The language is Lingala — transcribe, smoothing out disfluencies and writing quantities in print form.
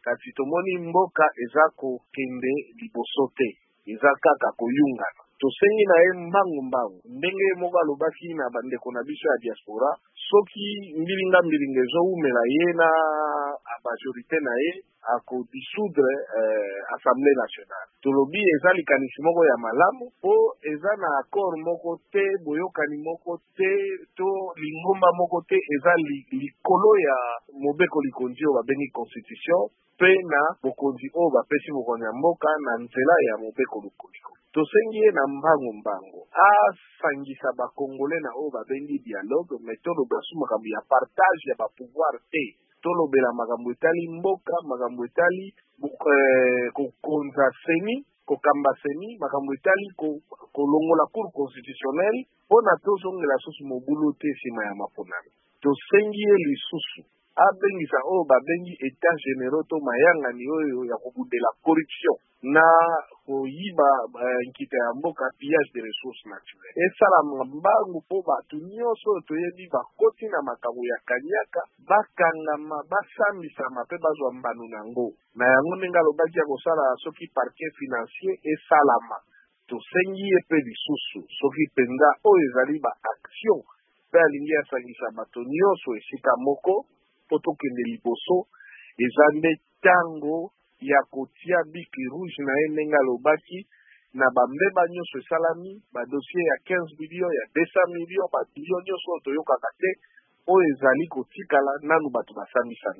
kasi tomoni mboka eza kokende liboso te, eza kaka koyungana. Tosengi na ye mbangu ndenge moko alobaki na bandeko na biso ya diaspora, soki mbilinga ezowumela ye na majorité na ye akodissoudre Assemblée nationale. Tolobi eza likanisi moko ya malamu po eza na accord moko te, boyokani moko te, to lingomba moko te, eza likolo ya mobeko likonzi oyo babengi constitution pe na bokonzi oyo bapesi bokonzi ya mboka na nzela ya mobeko lukoliko. Tosengi ye na mbangu asangisa bakongole na oyo babengi dialogue, mais toloba su makambo ya partage ya bapouvoir te, tolobela makambo etali mboka, makambo etali kokonza seni, kokamba seni, makambo etali kolongola cour constitutionnelle mpona tozongela susu mobulu te nsima ya maponami. Tosengi ye lisusu abengisa oyo babengi état généraux to mayangani oyo ya kobundela corruption na koyiba nkita ya mboka, pillage de ressources naturelles. Esala mbangu po bato nyonso oyo toyebi bakoti na makambo ya kanyaka bakangama, basambisama mpe bazwa mbanu nango. Na yango ndenge alobaki ya kosala soki parquet financier esalama. Tosengi ye mpe lisusu soki mpenza oyo ezali ba action mpe alingi asangisa bato nyonso esika moko po tokende liboso, eza nde ntango ya kotia biki rouge na ye ndenge alobaki na bambeba nyonso esalami, badossier ya 15 millions, ya 200 millions, babilion nyonso oyo toyokaka te, oyo ezali kotikala nanu bato basambisana.